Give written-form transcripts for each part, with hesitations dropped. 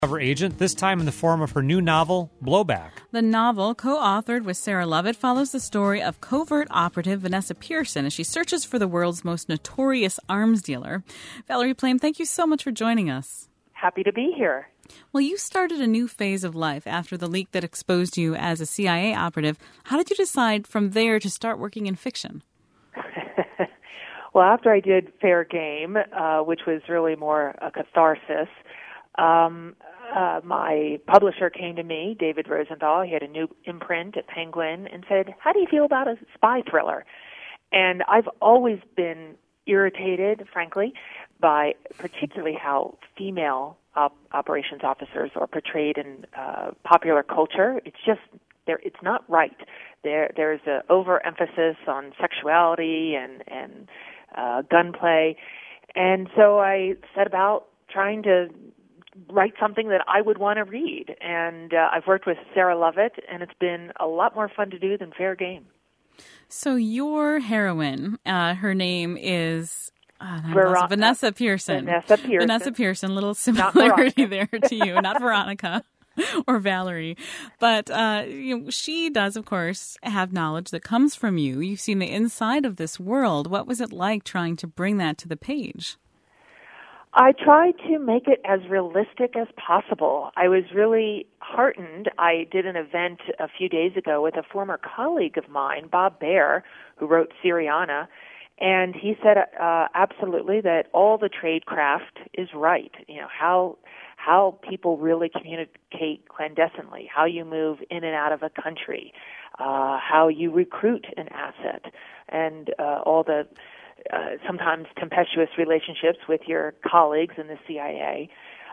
Cover agent, this time in the form of her new novel, Blowback. The novel, co-authored with Sarah Lovett, follows the story of covert operative Vanessa Pearson as she searches for the world's most notorious arms dealer. Valerie Plame, thank you so much for joining us. Happy to be here. Well, you started a new phase of life after the leak that exposed you as a CIA operative. How did you decide from there to start working in fiction? Well, after I did Fair Game, which was really more a catharsis, my publisher came to me, David Rosenthal. He had a new imprint at Penguin and said, "How do you feel about a spy thriller?" And I've always been irritated, frankly, by particularly how female operations officers are portrayed in popular culture. It's just it's not right. There's an overemphasis on sexuality and gunplay, and so I set about trying to write something that I would want to read. And I've worked with Sarah Lovett, and it's been a lot more fun to do than Fair Game. So your heroine, her name is Vanessa Pearson. Vanessa Pearson, little similarity there to you, not Veronica or Valerie. But she does, of course, have knowledge that comes from you. You've seen the inside of this world. What was it like trying to bring that to the page? I tried to make it as realistic as possible. I was really heartened. I did an event a few days ago with a former colleague of mine, Bob Baer, who wrote Syriana, and he said absolutely that all the tradecraft is right. You know, how people really communicate clandestinely, how you move in and out of a country, how you recruit an asset, and all the sometimes tempestuous relationships with your colleagues in the CIA.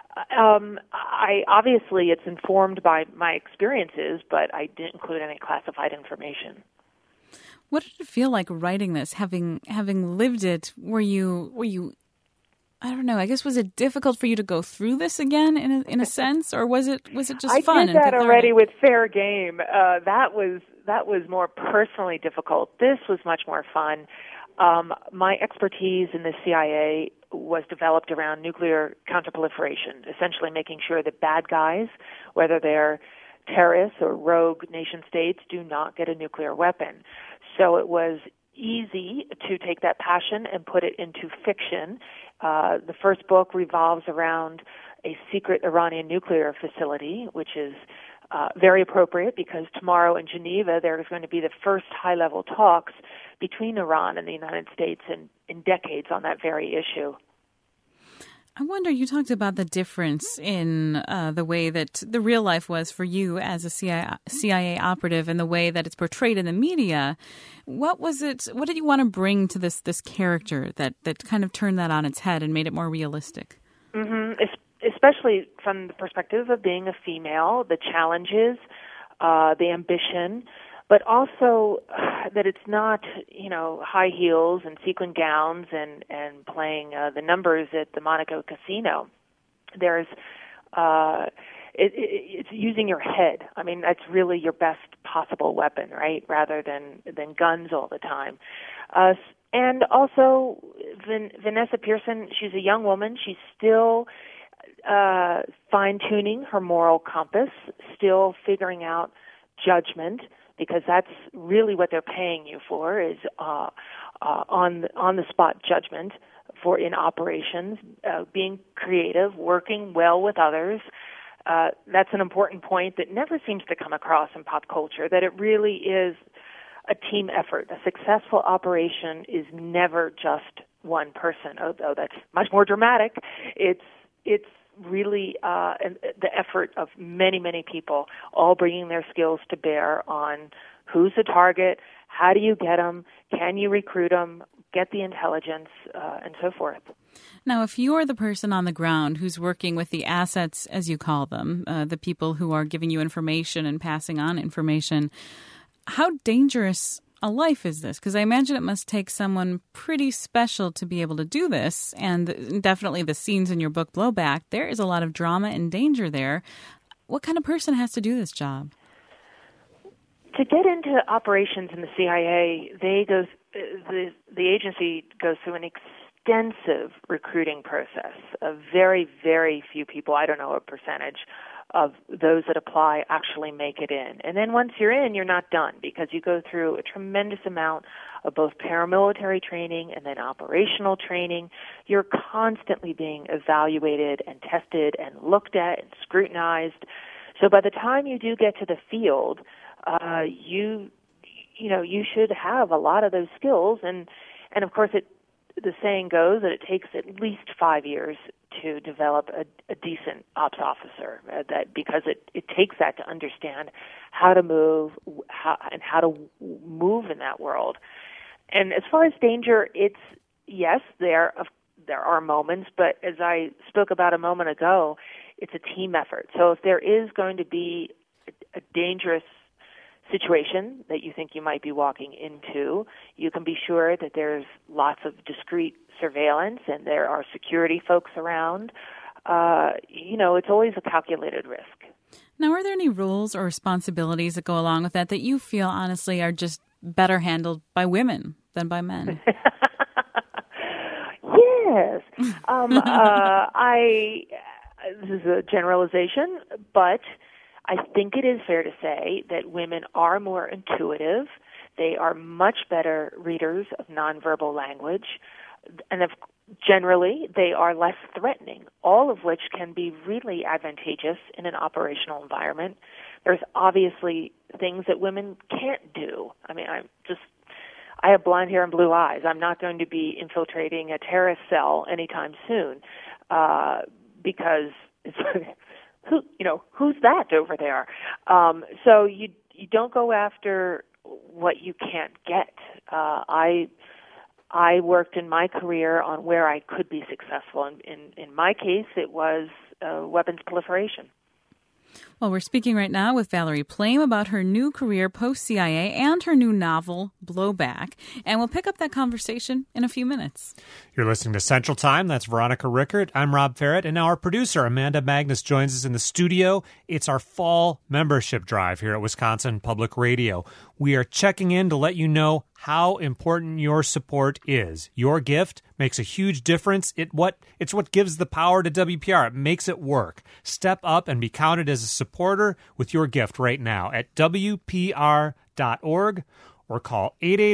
Obviously it's informed by my experiences, but I didn't include any classified information. What did it feel like writing this, having lived it? Were you? I don't know. I guess was it difficult for you to go through this again in a sense, or was it just fun? I did that already with Fair Game. That was more personally difficult. This was much more fun. My expertise in the CIA was developed around nuclear counterproliferation, essentially making sure that bad guys, whether they're terrorists or rogue nation states, do not get a nuclear weapon. So it was easy to take that passion and put it into fiction. The first book revolves around a secret Iranian nuclear facility, which is very appropriate because tomorrow in Geneva there is going to be the first high-level talks between Iran and the United States in decades on that very issue. I wonder, you talked about the difference in the way that the real life was for you as a CIA operative and the way that it's portrayed in the media. What was it? What did you want to bring to this character that kind of turned that on its head and made it more realistic? Mm-hmm. Especially from the perspective of being a female, the challenges, the ambition, but also that it's not, high heels and sequin gowns and playing the numbers at the Monaco casino. There's it's using your head. I mean, that's really your best possible weapon, right? Rather than guns all the time. And also, Vanessa Pearson, she's a young woman. She's still fine-tuning her moral compass, still figuring out judgment, because that's really what they're paying you for, is on the spot judgment for in operations, being creative, working well with others. That's an important point that never seems to come across in pop culture, that it really is a team effort. A successful operation is never just one person, although that's much more dramatic. It's really the effort of many, many people, all bringing their skills to bear on who's the target, how do you get them, can you recruit them, get the intelligence, and so forth. Now, if you're the person on the ground who's working with the assets, as you call them, the people who are giving you information and passing on information, how dangerous a life is this? Because I imagine it must take someone pretty special to be able to do this. And definitely the scenes in your book, Blowback, there is a lot of drama and danger there. What kind of person has to do this job? To get into operations in the CIA, the agency goes through an extensive recruiting process. A very, very few people, I don't know a percentage, of those that apply actually make it in. And then once you're in, you're not done, because you go through a tremendous amount of both paramilitary training and then operational training. You're constantly being evaluated and tested and looked at and scrutinized. So by the time you do get to the field, you should have a lot of those skills. And of course, the saying goes that it takes at least 5 years to develop a decent ops officer, because it takes that to understand how to move, how to move in that world. And as far as danger, yes, there are moments, but as I spoke about a moment ago, it's a team effort. So if there is going to be a dangerous situation that you think you might be walking into, you can be sure that there's lots of discreet surveillance and there are security folks around. It's always a calculated risk. Now, are there any rules or responsibilities that go along with that you feel honestly are just better handled by women than by men? Yes. This is a generalization, but I think it is fair to say that women are more intuitive. They are much better readers of nonverbal language, and generally they are less threatening, all of which can be really advantageous in an operational environment. There's obviously things that women can't do. I mean, I have blonde hair and blue eyes. I'm not going to be infiltrating a terrorist cell anytime soon, because it's who's that over there? So you don't go after what you can't get. I worked in my career on where I could be successful. In my case, it was weapons proliferation. Well, we're speaking right now with Valerie Plame about her new career post-CIA and her new novel, Blowback. And we'll pick up that conversation in a few minutes. You're listening to Central Time. That's Veronica Rickert. I'm Rob Ferrett. And now our producer, Amanda Magnus, joins us in the studio. It's our fall membership drive here at Wisconsin Public Radio. We are checking in to let you know how important your support is. Your gift makes a huge difference. It's what gives the power to WPR. It makes it work. Step up and be counted as a supporter with your gift right now at WPR.org or call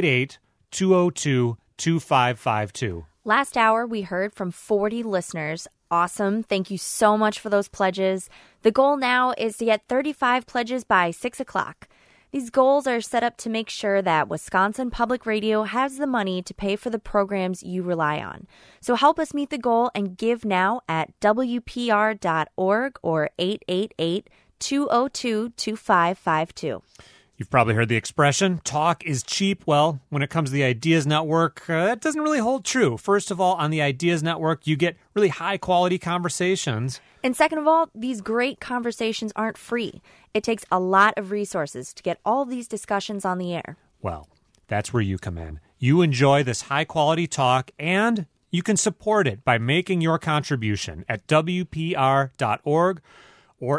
888-202-2552. Last hour, we heard from 40 listeners. Awesome. Thank you so much for those pledges. The goal now is to get 35 pledges by 6 o'clock. These goals are set up to make sure that Wisconsin Public Radio has the money to pay for the programs you rely on. So help us meet the goal and give now at WPR.org or 888-202-2552. You've probably heard the expression, talk is cheap. Well, when it comes to the Ideas Network, that doesn't really hold true. First of all, on the Ideas Network, you get really high-quality conversations. And second of all, these great conversations aren't free. It takes a lot of resources to get all these discussions on the air. Well, that's where you come in. You enjoy this high-quality talk, and you can support it by making your contribution at WPR.org or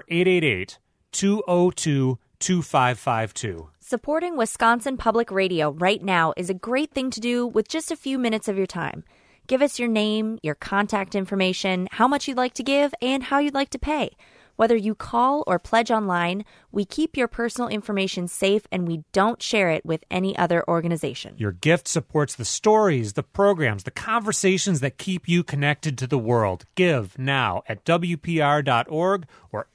888-202-2552. Supporting Wisconsin Public Radio right now is a great thing to do with just a few minutes of your time. Give us your name, your contact information, how much you'd like to give, and how you'd like to pay. Whether you call or pledge online, we keep your personal information safe and we don't share it with any other organization. Your gift supports the stories, the programs, the conversations that keep you connected to the world. Give now at WPR.org or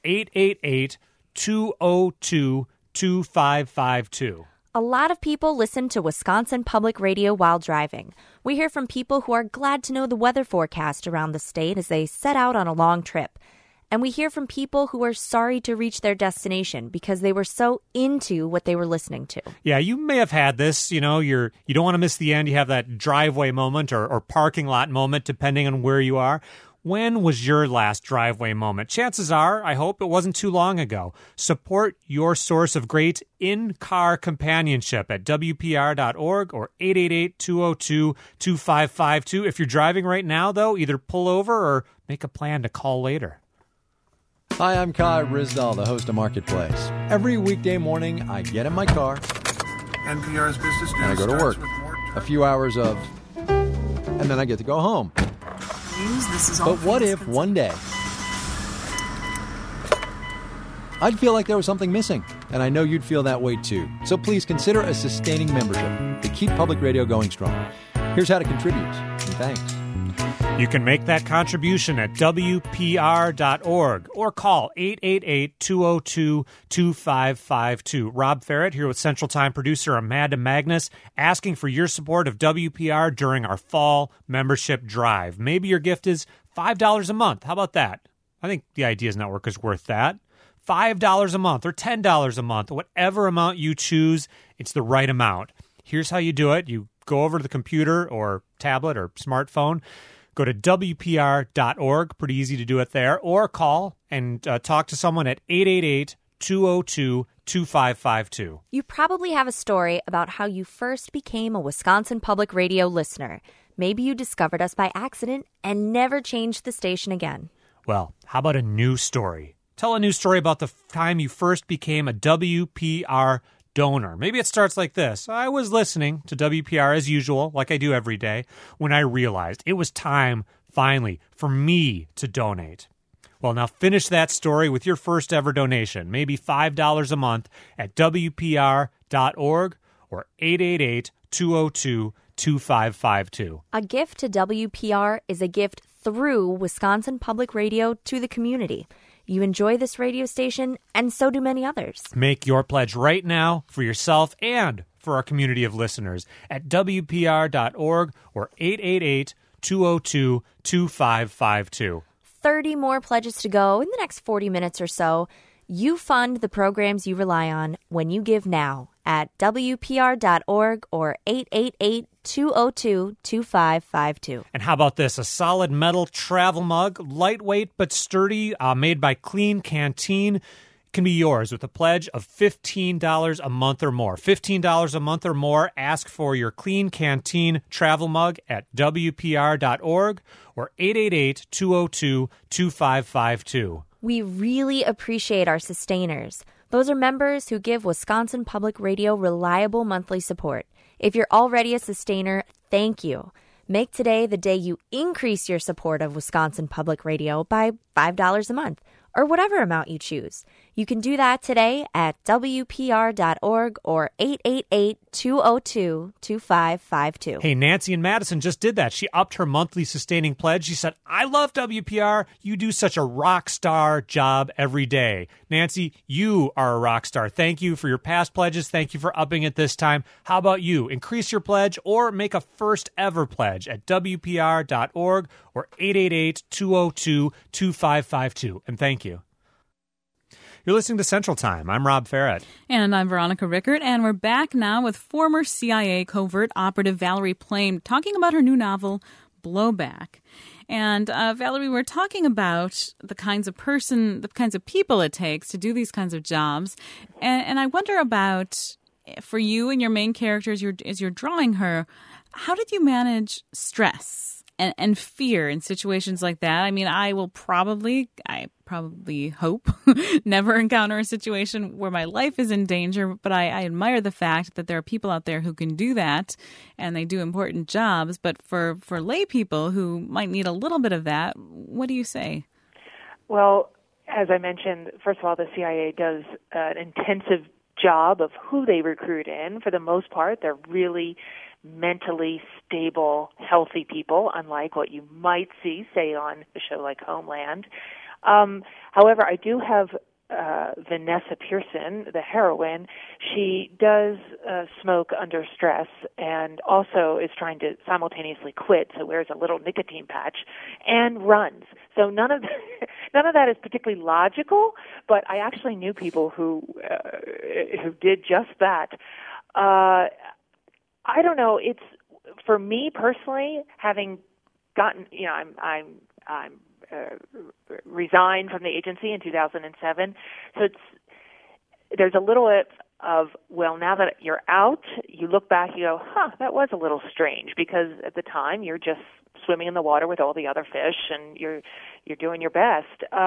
888-202-2552. A lot of people listen to Wisconsin Public Radio while driving. We hear from people who are glad to know the weather forecast around the state as they set out on a long trip. And we hear from people who are sorry to reach their destination because they were so into what they were listening to. Yeah, you may have had this, you don't want to miss the end. You have that driveway moment or parking lot moment, depending on where you are. When was your last driveway moment? Chances are, I hope it wasn't too long ago. Support your source of great in-car companionship at WPR.org or 888-202-2552. If you're driving right now, though, either pull over or make a plan to call later. Hi, I'm Kai Rizdal, the host of Marketplace. Every weekday morning, I get in my car, NPR's Business News and I go to work. A few hours of and then I get to go home. But what if one day I'd feel like there was something missing, and I know you'd feel that way too. So please consider a sustaining membership to keep public radio going strong. Here's how to contribute, and thanks. You can make that contribution at WPR.org or call 888-202-2552. Rob Ferret here with Central Time producer Amanda Magnus, asking for your support of WPR during our fall membership drive. Maybe your gift is $5 a month. How about that? I think the Ideas Network is worth that. $5 a month or $10 a month, whatever amount you choose, it's the right amount. Here's how you do it. You go over to the computer or tablet or smartphone, go to WPR.org, pretty easy to do it there, or call and talk to someone at 888-202-2552. You probably have a story about how you first became a Wisconsin Public Radio listener. Maybe you discovered us by accident and never changed the station again. Well, how about a new story? Tell a new story about the time you first became a WPR donor. Maybe it starts like this. I was listening to WPR as usual, like I do every day, when I realized it was time, finally, for me to donate. Well, now finish that story with your first ever donation, maybe $5 a month at WPR.org or 888-202-2552. A gift to WPR is a gift through Wisconsin Public Radio to the community. You enjoy this radio station, and so do many others. Make your pledge right now for yourself and for our community of listeners at WPR.org or 888-202-2552. 30 more pledges to go in the next 40 minutes or so. You fund the programs you rely on when you give now at WPR.org or 888-202-2552. And how about this? A solid metal travel mug, lightweight but sturdy, made by Clean Canteen, can be yours with a pledge of $15 a month or more. $15 a month or more. Ask for your Clean Canteen travel mug at WPR.org or 888-202-2552. We really appreciate our sustainers. Those are members who give Wisconsin Public Radio reliable monthly support. If you're already a sustainer, thank you. Make today the day you increase your support of Wisconsin Public Radio by $5 a month, or whatever amount you choose. You can do that today at WPR.org or 888-202-2552. Hey, Nancy in Madison just did that. She upped her monthly sustaining pledge. She said, I love WPR. You do such a rock star job every day. Nancy, you are a rock star. Thank you for your past pledges. Thank you for upping it this time. How about you? Increase your pledge or make a first ever pledge at WPR.org or 888-202-2552. And thank you. You're listening to Central Time. I'm Rob Ferret. And I'm Veronica Rickert, and we're back now with former CIA covert operative Valerie Plame talking about her new novel, Blowback. And Valerie, we're talking about the kinds of people it takes to do these kinds of jobs. And I wonder about, for you and your main character as you're drawing her, how did you manage stress and fear in situations like that? I mean, I probably hope never encounter a situation where my life is in danger, but I admire the fact that there are people out there who can do that, and they do important jobs. But for lay people who might need a little bit of that, what do you say? Well, as I mentioned, first of all, the CIA does an intensive job of who they recruit in. For the most part, they're really mentally stable, healthy people, unlike what you might see, say, on a show like Homeland. However, I do have Vanessa Pearson, the heroine. She does smoke under stress and also is trying to simultaneously quit, so wears a little nicotine patch and runs. So none of that is particularly logical, but I actually knew people who did just that. I don't know. It's, for me personally, having gotten, I'm resigned from the agency in 2007. So there's a little bit of, well, now that you're out, you look back, you go, that was a little strange, because at the time you're just swimming in the water with all the other fish and you're doing your best.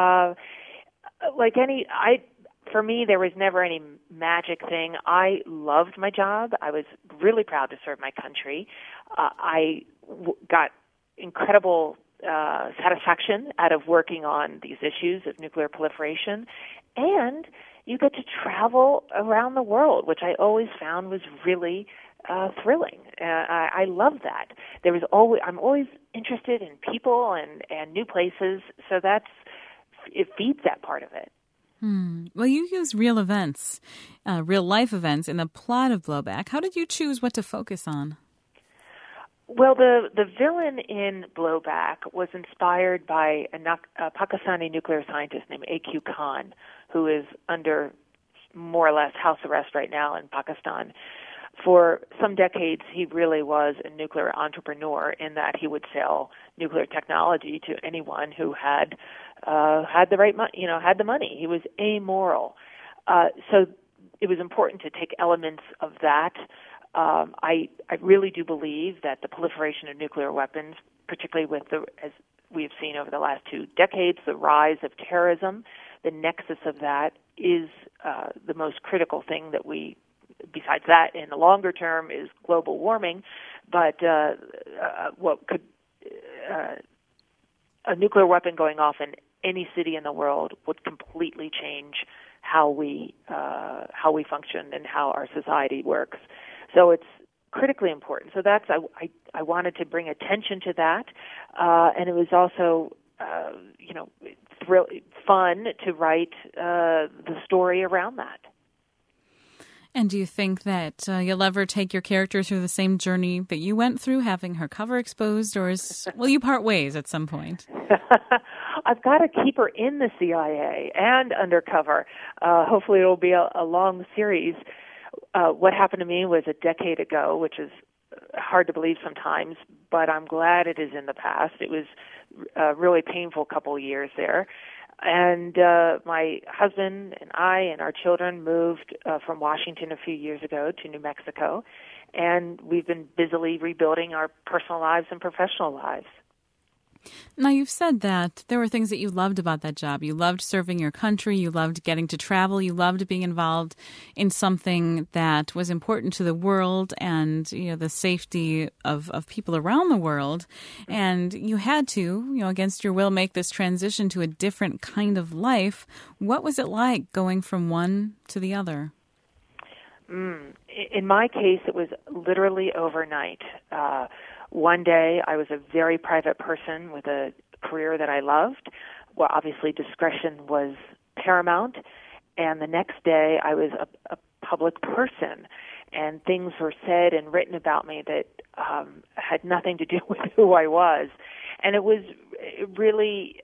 For me, there was never any magic thing. I loved my job. I was really proud to serve my country. I got incredible satisfaction out of working on these issues of nuclear proliferation, and you get to travel around the world, which I always found was really thrilling. I love that. I'm always interested in people and new places, so it feeds that part of it. Well, you use real events, real life events in the plot of Blowback. How did you choose what to focus on? Well, the villain in Blowback was inspired by a Pakistani nuclear scientist named A.Q. Khan, who is under more or less house arrest right now in Pakistan. For some decades, he really was a nuclear entrepreneur in that he would sell nuclear technology to anyone who had the right money. Had the money. He was amoral. So it was important to take elements of that. I really do believe that the proliferation of nuclear weapons, particularly as we have seen over the last 2 decades, the rise of terrorism, the nexus of that is the most critical thing that besides that, in the longer term, is global warming. But what could a nuclear weapon going off in any city in the world would completely change how we function and how our society works. So it's critically important. So that's I wanted to bring attention to that, and it was also fun to write the story around that. And do you think that you'll ever take your character through the same journey that you went through, having her cover exposed, or will you part ways at some point? I've got to keep her in the CIA and undercover. Hopefully it'll be a long series. What happened to me was a decade ago, which is hard to believe sometimes, but I'm glad it is in the past. It was a really painful couple of years there. And my husband and I and our children moved from Washington a few years ago to New Mexico, and we've been busily rebuilding our personal lives and professional lives. Now, you've said that there were things that you loved about that job. You loved serving your country. You loved getting to travel. You loved being involved in something that was important to the world and, the safety of people around the world. And you had to, against your will, make this transition to a different kind of life. What was it like going from one to the other? In my case, it was literally overnight. One day, I was a very private person with a career that I loved. Well, obviously, discretion was paramount. And the next day, I was a public person, and things were said and written about me that had nothing to do with who I was. And it was really,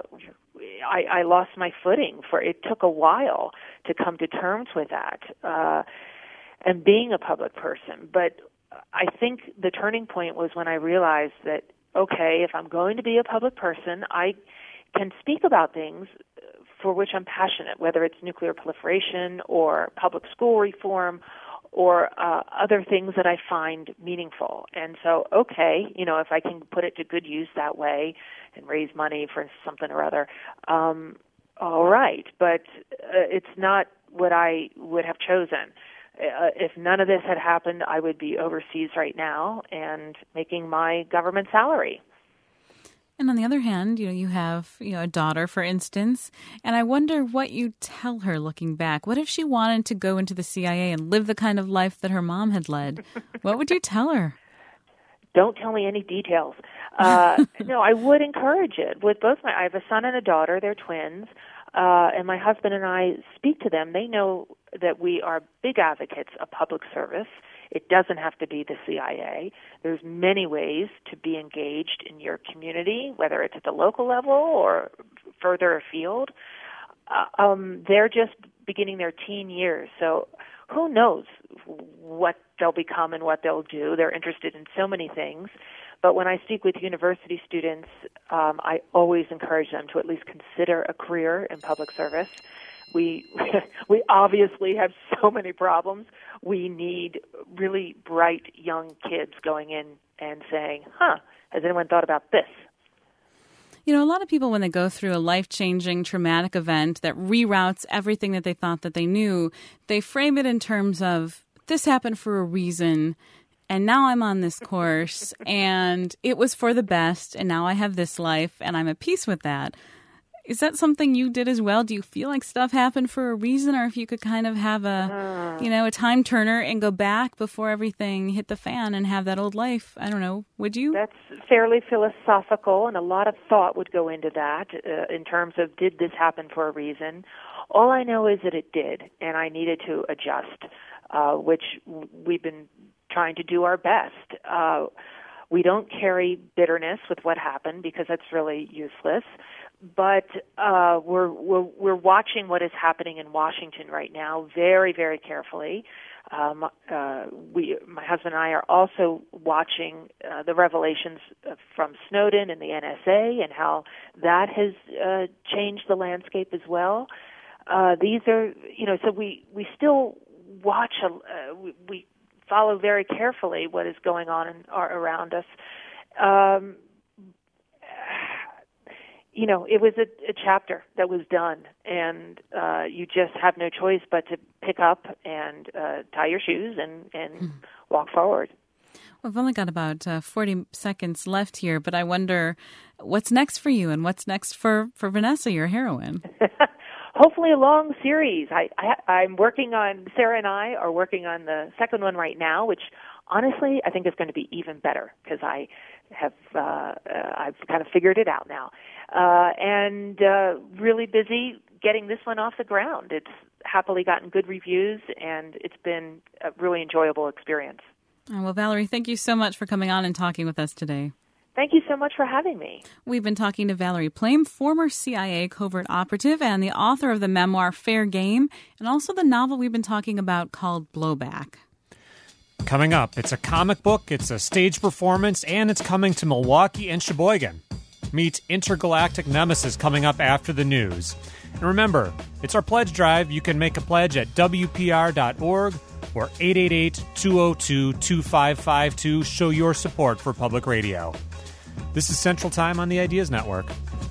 I lost my footing. It took a while to come to terms with that and being a public person. But I think the turning point was when I realized that, okay, if I'm going to be a public person, I can speak about things for which I'm passionate, whether it's nuclear proliferation or public school reform or other things that I find meaningful. And so, okay, if I can put it to good use that way and raise money for something or other, all right. But it's not what I would have chosen. If none of this had happened, I would be overseas right now and making my government salary. And on the other hand, you have a daughter, for instance, and I wonder what you tell her looking back. What if she wanted to go into the CIA and live the kind of life that her mom had led? What would you tell her? Don't tell me any details. No, I would encourage it. I have a son and a daughter. They're twins. And my husband and I speak to them. They know that we are big advocates of public service. It doesn't have to be the CIA. There's many ways to be engaged in your community, whether it's at the local level or further afield. They're just beginning their teen years, so who knows what they'll become and what they'll do. They're interested in so many things. But when I speak with university students, I always encourage them to at least consider a career in public service. We obviously have so many problems. We need really bright young kids going in and saying, has anyone thought about this? A lot of people, when they go through a life-changing, traumatic event that reroutes everything that they thought that they knew, they frame it in terms of, this happened for a reason, and now I'm on this course, and it was for the best, and now I have this life, and I'm at peace with that. Is that something you did as well? Do you feel like stuff happened for a reason, or if you could kind of have a time turner and go back before everything hit the fan and have that old life? I don't know. Would you? That's fairly philosophical, and a lot of thought would go into that in terms of, did this happen for a reason? All I know is that it did, and I needed to adjust, which we've been trying to do our best. We don't carry bitterness with what happened because that's really useless. But we're watching what is happening in Washington right now very, very carefully. My husband and I are also watching the revelations from Snowden and the NSA and how that has changed the landscape as well. These are, so we still watch. We follow very carefully what is going on around us. It was a chapter that was done, and you just have no choice but to pick up and tie your shoes and walk forward. Well, I've only got about 40 seconds left here, but I wonder what's next for you and what's next for Vanessa, your heroine. Hopefully a long series. I'm working on, Sarah and I are working on the second one right now, which honestly I think is going to be even better because I've kind of figured it out now. And really busy getting this one off the ground. It's happily gotten good reviews, and it's been a really enjoyable experience. Oh, well, Valerie, thank you so much for coming on and talking with us today. Thank you so much for having me. We've been talking to Valerie Plame, former CIA covert operative and the author of the memoir Fair Game, and also the novel we've been talking about called Blowback. Coming up, it's a comic book, it's a stage performance, and it's coming to Milwaukee and Sheboygan. Meet Intergalactic Nemesis coming up after the news. And remember, it's our pledge drive. You can make a pledge at WPR.org or 888-202-2552. Show your support for public radio. This is Central Time on the Ideas Network.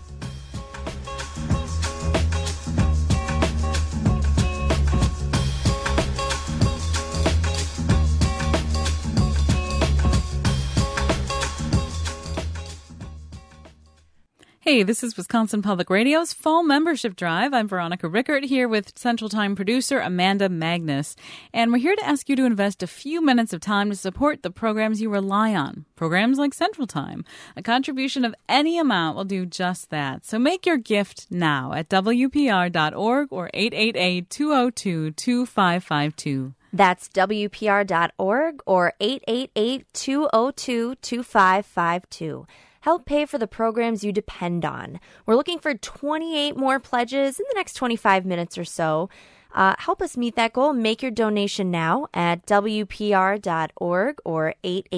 Hey, this is Wisconsin Public Radio's Fall Membership Drive. I'm Veronica Rickert here with Central Time producer Amanda Magnus. And we're here to ask you to invest a few minutes of time to support the programs you rely on. Programs like Central Time. A contribution of any amount will do just that. So make your gift now at WPR.org or 888-202-2552. That's WPR.org or 888-202-2552. Help pay for the programs you depend on. We're looking for 28 more pledges in the next 25 minutes or so. Help us meet that goal. Make your donation now at WPR.org or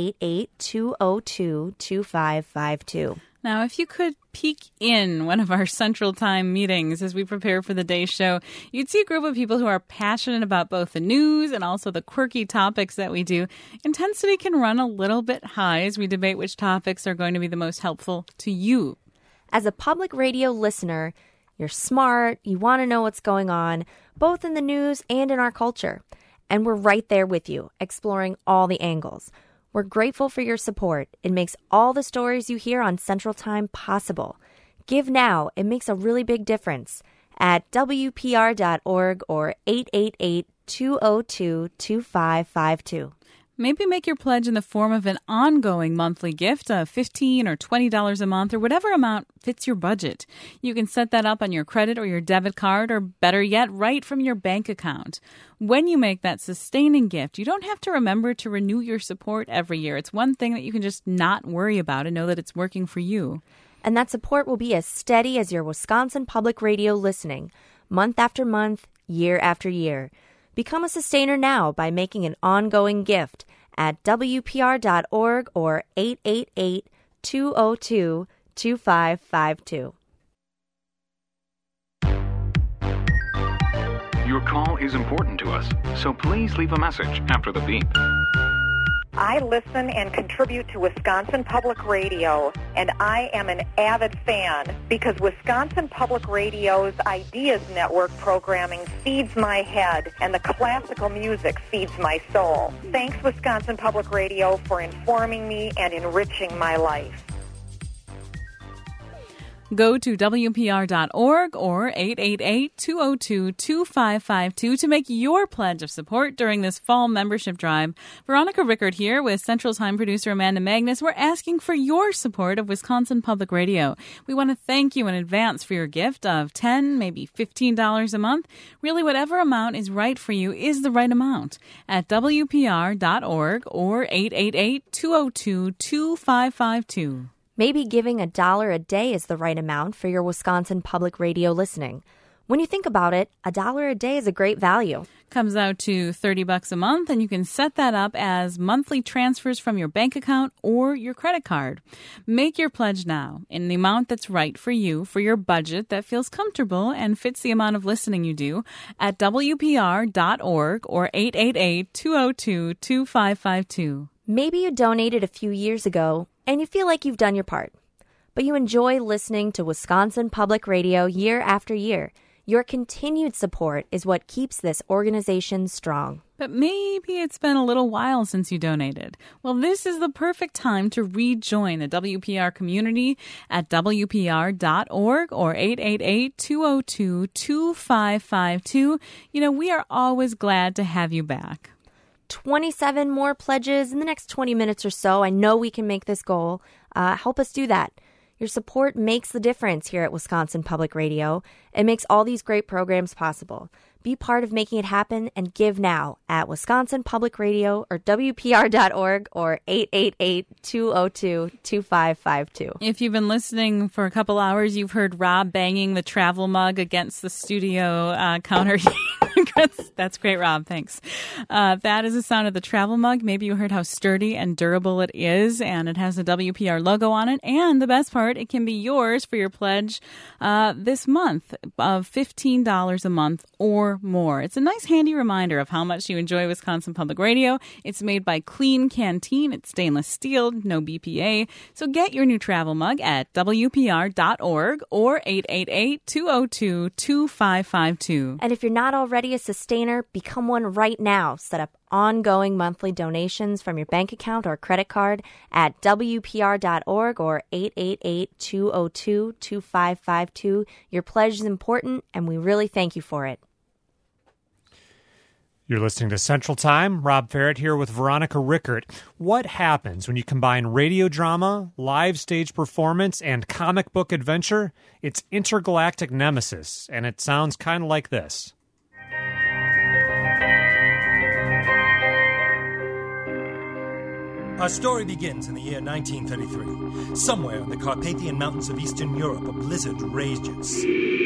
888-202-2552. Now, if you could peek in one of our Central Time meetings as we prepare for the day's show, you'd see a group of people who are passionate about both the news and also the quirky topics that we do. Intensity can run a little bit high as we debate which topics are going to be the most helpful to you. As a public radio listener, you're smart, you want to know what's going on, both in the news and in our culture. And we're right there with you, exploring all the angles. We're grateful for your support. It makes all the stories you hear on Central Time possible. Give now. It makes a really big difference at WPR.org or 888-202-2552. Maybe make your pledge in the form of an ongoing monthly gift of $15 or $20 a month or whatever amount fits your budget. You can set that up on your credit or your debit card or better yet, right from your bank account. When you make that sustaining gift, you don't have to remember to renew your support every year. It's one thing that you can just not worry about and know that it's working for you. And that support will be as steady as your Wisconsin Public Radio listening, month after month, year after year. Become a sustainer now by making an ongoing gift at WPR.org or 888-202-2552. Your call is important to us, so please leave a message after the beep. I listen and contribute to Wisconsin Public Radio, and I am an avid fan because Wisconsin Public Radio's Ideas Network programming feeds my head, and the classical music feeds my soul. Thanks, Wisconsin Public Radio, for informing me and enriching my life. Go to WPR.org or 888-202-2552 to make your pledge of support during this fall membership drive. Veronica Rickert here with Central Time producer Amanda Magnus. We're asking for your support of Wisconsin Public Radio. We want to thank you in advance for your gift of $10, maybe $15 a month. Really, whatever amount is right for you is the right amount at WPR.org or 888-202-2552. Maybe giving $1 a day is the right amount for your Wisconsin Public Radio listening. When you think about it, $1 a day is a great value. Comes out to $30 a month, and you can set that up as monthly transfers from your bank account or your credit card. Make your pledge now in the amount that's right for you, for your budget that feels comfortable and fits the amount of listening you do at WPR.org or 888-202-2552. Maybe you donated a few years ago and you feel like you've done your part, but you enjoy listening to Wisconsin Public Radio year after year. Your continued support is what keeps this organization strong. But maybe it's been a little while since you donated. Well, this is the perfect time to rejoin the WPR community at WPR.org or 888-202-2552. You know, we are always glad to have you back. 27 more pledges in the next 20 minutes or so. I know we can make this goal. Help us do that. Your support makes the difference here at Wisconsin Public Radio. It makes all these great programs possible. Be part of making it happen and give now at Wisconsin Public Radio or WPR.org or 888-202-2552. If you've been listening for a couple hours, you've heard Rob banging the travel mug against the studio counter. That's great, Rob. Thanks. That is the sound of the travel mug. Maybe you heard how sturdy and durable it is, and it has the WPR logo on it. And the best part, it can be yours for your pledge this month of $15 a month or more. It's a nice, handy reminder of how much you enjoy Wisconsin Public Radio. It's made by Clean Canteen. It's stainless steel, no BPA. So get your new travel mug at WPR.org or 888-202-2552. And if you're not already a sustainer, become one right now. Set up ongoing monthly donations from your bank account or credit card at WPR.org or 888-202-2552. Your pledge is important, and we really thank you for it. You're listening to Central Time. Rob Ferret here with Veronica Rickert. What happens when you combine radio drama, live stage performance, and comic book adventure? It's Intergalactic Nemesis, and it sounds kind of like this. Our story begins in the year 1933. Somewhere in the Carpathian Mountains of Eastern Europe, a blizzard rages.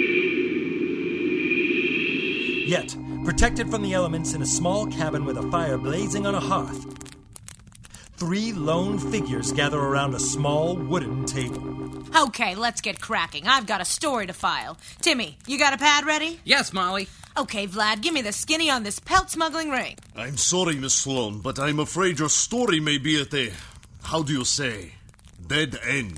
Yet, protected from the elements in a small cabin with a fire blazing on a hearth, 3 lone figures gather around a small wooden table. Okay, let's get cracking. I've got a story to file. Timmy, you got a pad ready? Yes, Molly. Okay, Vlad, give me the skinny on this pelt smuggling ring. I'm sorry, Miss Sloan, but I'm afraid your story may be at a, how do you say, dead end.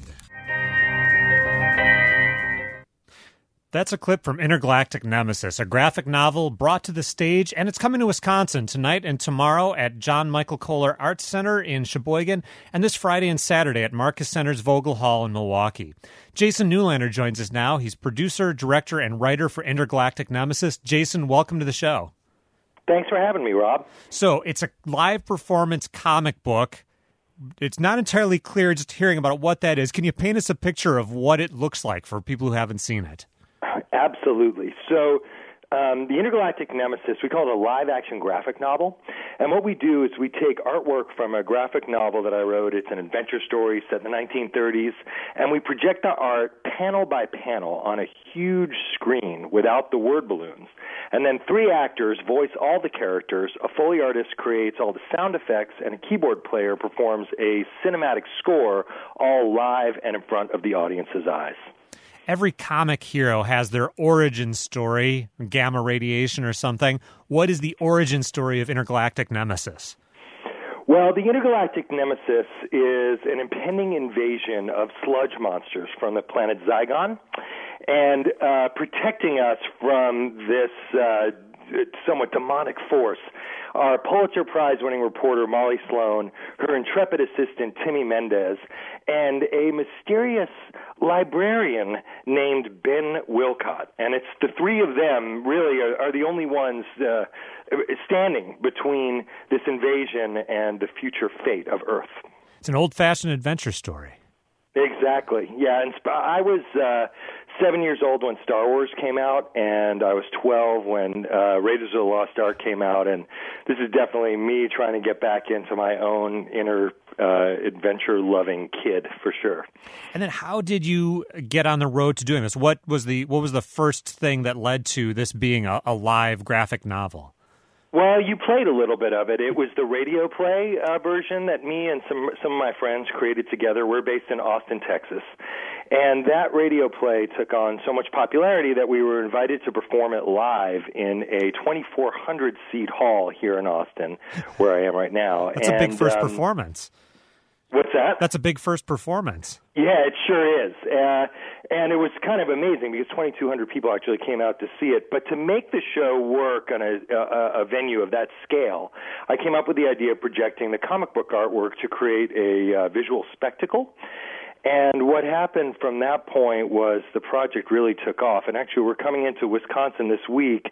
That's a clip from Intergalactic Nemesis, a graphic novel brought to the stage, and it's coming to Wisconsin tonight and tomorrow at John Michael Kohler Arts Center in Sheboygan, and this Friday and Saturday at Marcus Center's Vogel Hall in Milwaukee. Jason Newlander joins us now. He's producer, director, and writer for Intergalactic Nemesis. Jason, welcome to the show. Thanks for having me, Rob. So it's a live performance comic book. It's not entirely clear just hearing about what that is. Can you paint us a picture of what it looks like for people who haven't seen it? Absolutely. So the Intergalactic Nemesis, we call it a live-action graphic novel. And what we do is we take artwork from a graphic novel that I wrote. It's an adventure story set in the 1930s. And we project the art panel by panel on a huge screen without the word balloons. And then 3 actors voice all the characters. A Foley artist creates all the sound effects. And a keyboard player performs a cinematic score all live and in front of the audience's eyes. Every comic hero has their origin story, gamma radiation or something. What is the origin story of Intergalactic Nemesis? Well, the intergalactic nemesis is an impending invasion of sludge monsters from the planet Zygon, and protecting us from this somewhat demonic force are Pulitzer Prize-winning reporter Molly Sloan, her intrepid assistant Timmy Mendez, and a mysterious librarian named Ben Wilcott. And it's the three of them really are the only ones standing between this invasion and the future fate of Earth. It's an old-fashioned adventure story. Exactly. Yeah, and I was 7 years old when Star Wars came out, and I was 12 when Raiders of the Lost Ark came out, and this is definitely me trying to get back into my own inner adventure-loving kid, for sure. And then how did you get on the road to doing this? What was the first thing that led to this being a live graphic novel? Well, you played a little bit of it. It was the radio play version that me and some of my friends created together. We're based in Austin, Texas. And that radio play took on so much popularity that we were invited to perform it live in a 2,400-seat hall here in Austin, where I am right now. That's a big first performance. What's that? That's a big first performance. Yeah, it sure is. And it was kind of amazing because 2,200 people actually came out to see it. But to make the show work on a venue of that scale, I came up with the idea of projecting the comic book artwork to create a visual spectacle. And what happened from that point was the project really took off. And actually, we're coming into Wisconsin this week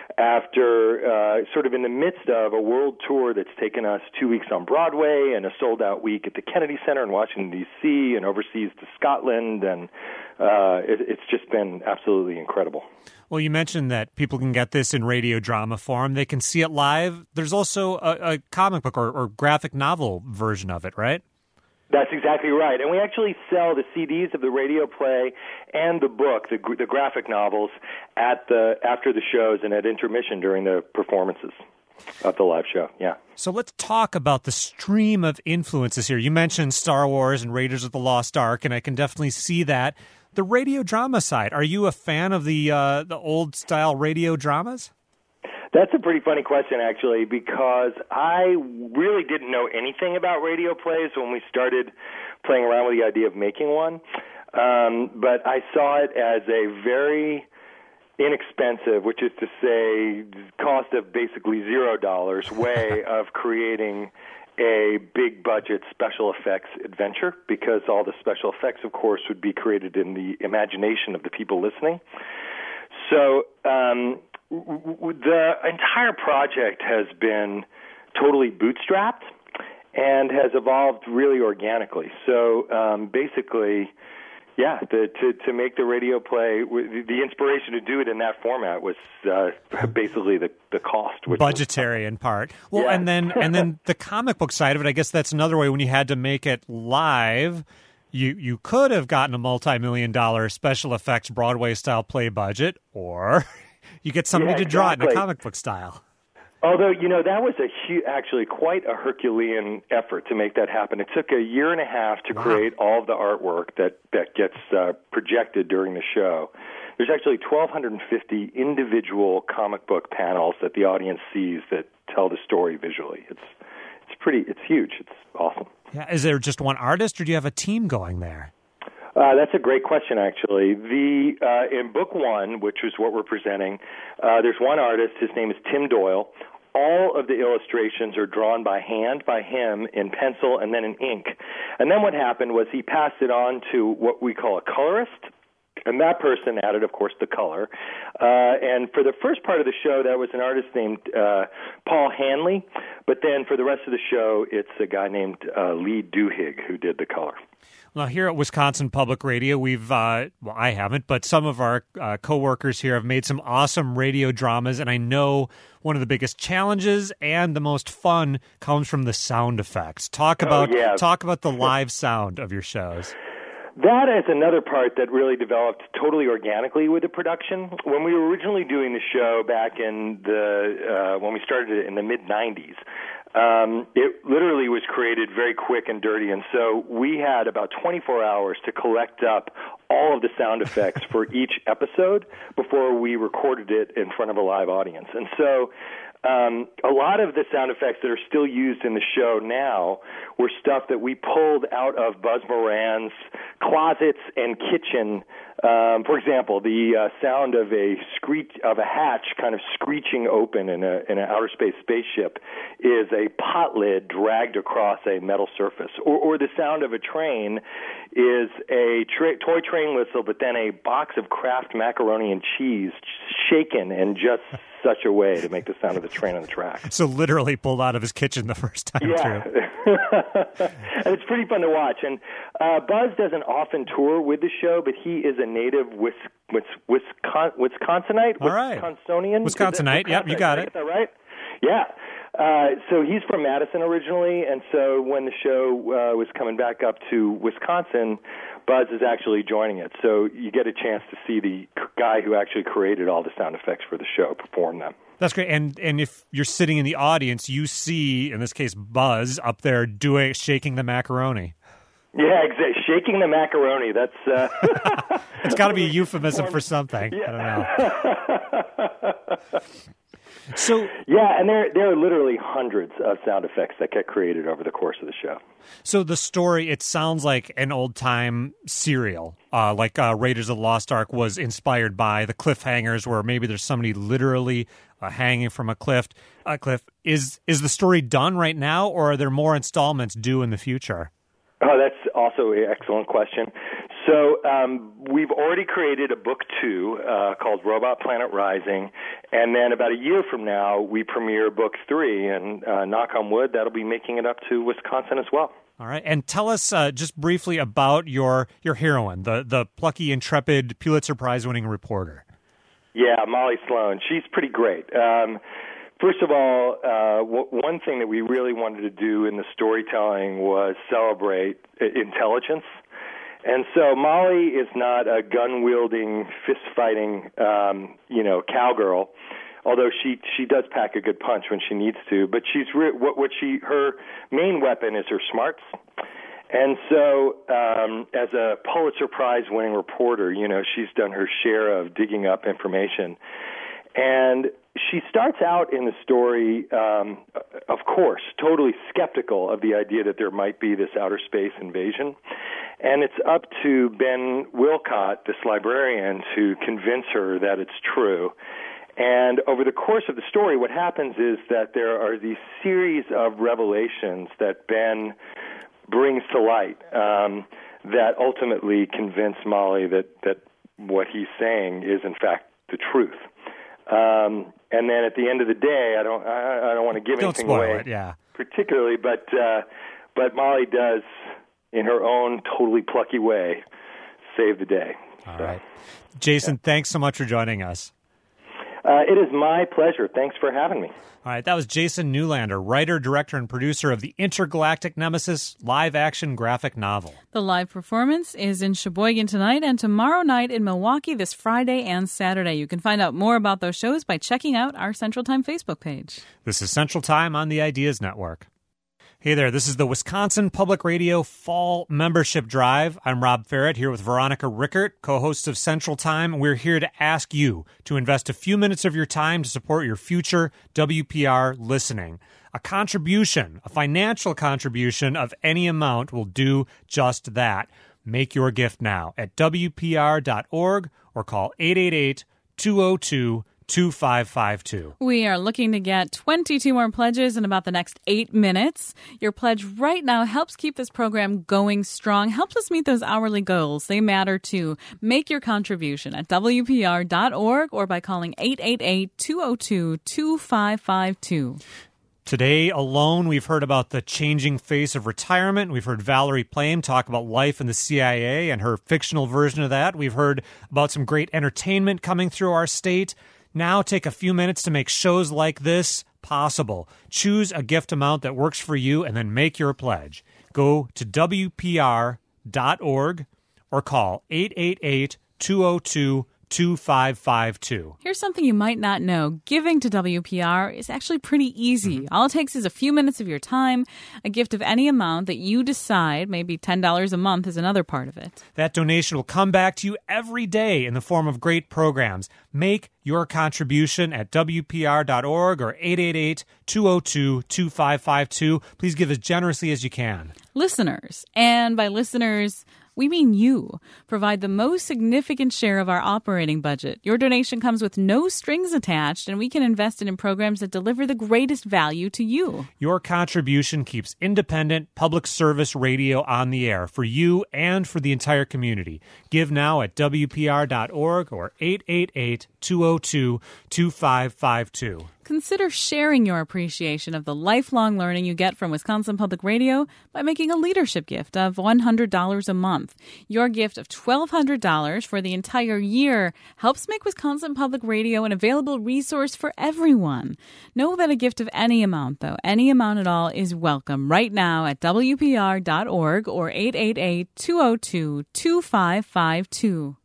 after sort of in the midst of a world tour that's taken us 2 weeks on Broadway and a sold-out week at the Kennedy Center in Washington, D.C., and overseas to Scotland. And it's just been absolutely incredible. Well, you mentioned that people can get this in radio drama form. They can see it live. There's also a comic book or graphic novel version of it, right? That's exactly right. And we actually sell the CDs of the radio play and the book, the graphic novels, after the shows and at intermission during the performances of the live show. Yeah. So let's talk about the stream of influences here. You mentioned Star Wars and Raiders of the Lost Ark, and I can definitely see that. The radio drama side, are you a fan of the old-style radio dramas? That's a pretty funny question, actually, because I really didn't know anything about radio plays when we started playing around with the idea of making one. But I saw it as a very inexpensive, which is to say cost of basically $0 way of creating a big-budget special effects adventure, because all the special effects, of course, would be created in the imagination of the people listening. So the entire project has been totally bootstrapped and has evolved really organically. So basically, yeah, to make the radio play, the inspiration to do it in that format was basically the cost. Which budgetary in part. Well, yeah. and then the comic book side of it, I guess that's another way when you had to make it live. You could have gotten a multi-million-dollar special effects Broadway-style play budget, or you get somebody to draw it in a comic book style. Although, that was actually quite a Herculean effort to make that happen. It took a year and a half to create all of the artwork that gets projected during the show. There's actually 1,250 individual comic book panels that the audience sees that tell the story visually. It's huge. It's awesome. Yeah. Is there just one artist, or do you have a team going there? That's a great question, actually. In book one, which is what we're presenting, there's one artist. His name is Tim Doyle. All of the illustrations are drawn by hand by him in pencil and then in ink. And then what happened was he passed it on to what we call a colorist, and that person added, of course, the color. And for the first part of the show, that was an artist named Paul Hanley. But then for the rest of the show, it's a guy named Lee Duhigg who did the color. Well, here at Wisconsin Public Radio, we've, I haven't, but some of our coworkers here have made some awesome radio dramas, and I know one of the biggest challenges and the most fun comes from the sound effects. Talk about the live sound of your shows. That is another part that really developed totally organically with the production. When we were originally doing the show back in when we started it in the mid-'90s, it literally was created very quick and dirty, and so we had about 24 hours to collect up all of the sound effects for each episode before we recorded it in front of a live audience. And so a lot of the sound effects that are still used in the show now were stuff that we pulled out of Buzz Moran's closets and kitchen. For example, the sound of a hatch kind of screeching open in an outer space spaceship is a pot lid dragged across a metal surface. Or the sound of a train is a toy train whistle, but then a box of Kraft macaroni and cheese shaken in just such a way to make the sound of the train on the track. So literally pulled out of his kitchen the first time through. And it's pretty fun to watch. And Buzz doesn't often tour with the show, but he is a native Wisconsinite? All right. Wisconsinite. Yep, you got it. Is that right? Yeah. So he's from Madison originally, and so when the show was coming back up to Wisconsin, Buzz is actually joining it. So you get a chance to see the guy who actually created all the sound effects for the show perform them. That's great. And if you're sitting in the audience, you see, in this case, Buzz up there shaking the macaroni. Yeah, exactly. Shaking the macaroni. That's it's got to be a euphemism for something. Yeah. I don't know. So yeah, and there are literally hundreds of sound effects that get created over the course of the show. So the story, it sounds like an old-time serial, like Raiders of the Lost Ark was inspired by the cliffhangers, where maybe there's somebody literally hanging from a cliff. Is the story done right now, or are there more installments due in the future? Oh, that's also an excellent question. So we've already created a book 2 called Robot Planet Rising, and then about a year from now, we premiere book 3, and knock on wood, that'll be making it up to Wisconsin as well. All right, and tell us just briefly about your heroine, the plucky, intrepid, Pulitzer Prize-winning reporter. Yeah, Molly Sloan. She's pretty great. First of all, one thing that we really wanted to do in the storytelling was celebrate intelligence. And so Molly is not a gun-wielding, fist-fighting, cowgirl, although she does pack a good punch when she needs to. But her main weapon is her smarts. And so as a Pulitzer Prize-winning reporter, she's done her share of digging up information. And she starts out in the story, of course, totally skeptical of the idea that there might be this outer space invasion. And it's up to Ben Wilcott, this librarian, to convince her that it's true. And over the course of the story, what happens is that there are these series of revelations that Ben brings to light that ultimately convince Molly that what he's saying is, in fact, the truth. And then at the end of the day, I don't want to give anything away, particularly, but Molly does, in her own totally plucky way, save the day. All right. Jason, thanks so much for joining us. It is my pleasure. Thanks for having me. All right, that was Jason Newlander, writer, director, and producer of the Intergalactic Nemesis live-action graphic novel. The live performance is in Sheboygan tonight and tomorrow night in Milwaukee this Friday and Saturday. You can find out more about those shows by checking out our Central Time Facebook page. This is Central Time on the Ideas Network. Hey there, this is the Wisconsin Public Radio Fall Membership Drive. I'm Rob Ferret here with Veronica Rickert, co-host of Central Time. We're here to ask you to invest a few minutes of your time to support your future WPR listening. A contribution, a financial contribution of any amount will do just that. Make your gift now at WPR.org or call 888-202-2552. We are looking to get 22 more pledges in about the next 8 minutes. Your pledge right now helps keep this program going strong, helps us meet those hourly goals. They matter too. Make your contribution at WPR.org or by calling 888-202-2552. Today alone, we've heard about the changing face of retirement. We've heard Valerie Plame talk about life in the CIA and her fictional version of that. We've heard about some great entertainment coming through our state. Now take a few minutes to make shows like this possible. Choose a gift amount that works for you and then make your pledge. Go to WPR.org or call 888-202-2552. 2552. Here's something you might not know. Giving to WPR is actually pretty easy. All it takes is a few minutes of your time, a gift of any amount that you decide, maybe $10 a month is another part of it. That donation will come back to you every day in the form of great programs. Make your contribution at WPR.org or 888-202-2552. Please give as generously as you can. Listeners, and by listeners, we mean you, provide the most significant share of our operating budget. Your donation comes with no strings attached, and we can invest it in programs that deliver the greatest value to you. Your contribution keeps independent public service radio on the air for you and for the entire community. Give now at WPR.org or 888-202-2552. Consider sharing your appreciation of the lifelong learning you get from Wisconsin Public Radio by making a leadership gift of $100 a month. Your gift of $1,200 for the entire year helps make Wisconsin Public Radio an available resource for everyone. Know that a gift of any amount, though, any amount at all, is welcome right now at WPR.org or 888-202-2552.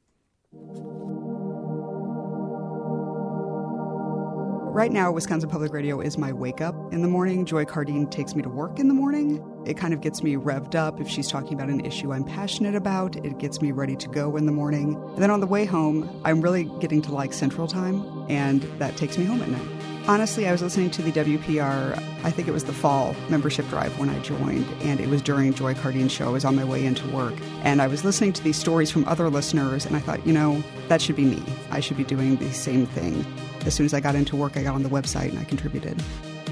Right now, Wisconsin Public Radio is my wake-up in the morning. Joy Cardine takes me to work in the morning. It kind of gets me revved up. If she's talking about an issue I'm passionate about, it gets me ready to go in the morning. And then on the way home, I'm really getting to like Central Time, and that takes me home at night. Honestly, I was listening to the WPR, I think it was the fall membership drive when I joined, and it was during Joy Cardine's show. I was on my way into work, and I was listening to these stories from other listeners, and I thought, that should be me. I should be doing the same thing. As soon as I got into work, I got on the website and I contributed.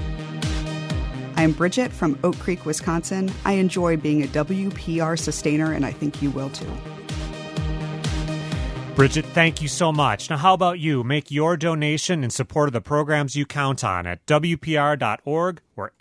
I am Bridget from Oak Creek, Wisconsin. I enjoy being a WPR sustainer, and I think you will too. Bridget, thank you so much. Now, how about you? Make your donation in support of the programs you count on at WPR.org or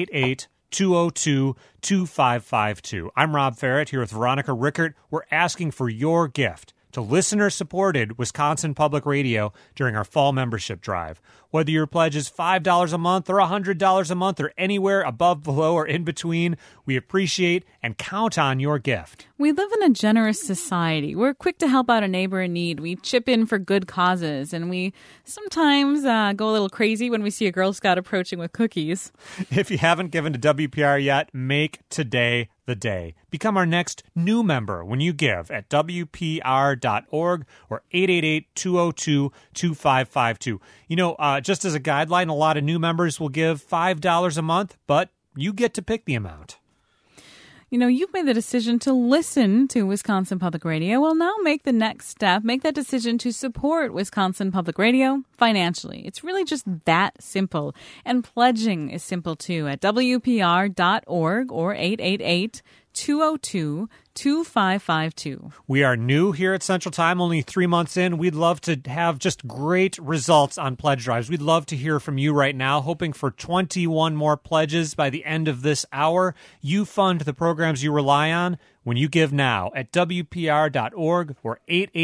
888-202-2552. I'm Rob Ferret here with Veronica Rickert. We're asking for your gift to listener-supported Wisconsin Public Radio during our fall membership drive. Whether your pledge is $5 a month or $100 a month or anywhere above, below, or in between, we appreciate and count on your gift. We live in a generous society. We're quick to help out a neighbor in need. We chip in for good causes, and we sometimes go a little crazy when we see a Girl Scout approaching with cookies. If you haven't given to WPR yet, make today the day. Become our next new member when you give at WPR.org or 888-202-2552. Just as a guideline, a lot of new members will give $5 a month, but you get to pick the amount. You've made the decision to listen to Wisconsin Public Radio. Well, now make the next step. Make that decision to support Wisconsin Public Radio financially. It's really just that simple. And pledging is simple, too, at WPR.org or 888-202-2552. We are new here at Central Time, only 3 months in. We'd love to have just great results on pledge drives. We'd love to hear from you right now, hoping for 21 more pledges by the end of this hour. You fund the programs you rely on when you give now at WPR.org or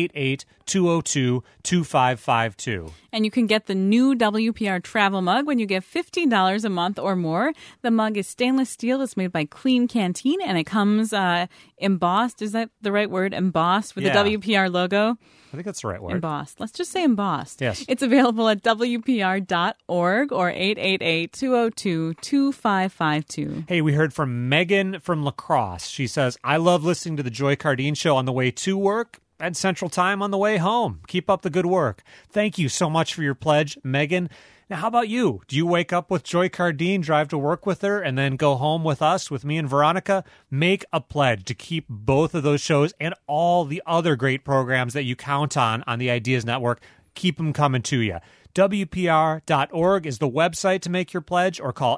888-202-2552. And you can get the new WPR travel mug when you give $15 a month or more. The mug is stainless steel. It's made by Clean Canteen, and it comes embossed. Is that the right word? Embossed with the WPR logo? I think that's the right word. Embossed. Let's just say embossed. Yes. It's available at WPR.org or 888-202-2552. Hey, we heard from Megan from La Crosse. She says, I love listening to the Joy Cardine Show on the way to work and Central Time on the way home. Keep up the good work. Thank you so much for your pledge, Megan. Now, how about you? Do you wake up with Joy Cardine, drive to work with her, and then go home with us, with me and Veronica? Make a pledge to keep both of those shows and all the other great programs that you count on the Ideas Network. Keep them coming to you. WPR.org is the website to make your pledge, or call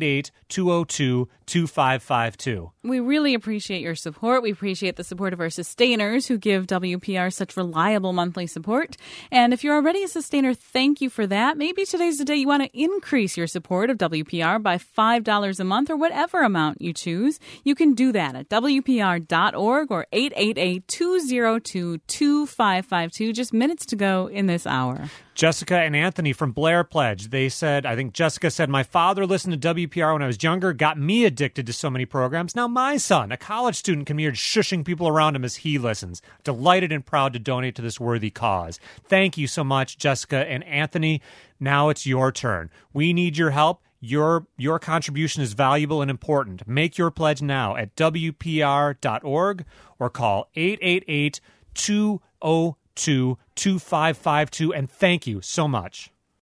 888-202-2552. We really appreciate your support. We appreciate the support of our sustainers who give WPR such reliable monthly support. And if you're already a sustainer, thank you for that. Maybe today's the day you want to increase your support of WPR by $5 a month or whatever amount you choose. You can do that at WPR.org or 888-202-2552. Just minutes to go in this hour. Jessica and Anthony from Blair Pledge. They said, I think Jessica said, my father listened to WPR when I was younger, got me addicted to so many programs. Now my son, a college student, can be heard shushing people around him as he listens. Delighted and proud to donate to this worthy cause. Thank you so much, Jessica and Anthony. Now it's your turn. We need your help. Your contribution is valuable and important. Make your pledge now at WPR.org or call 888-202-2552. And thank you so much.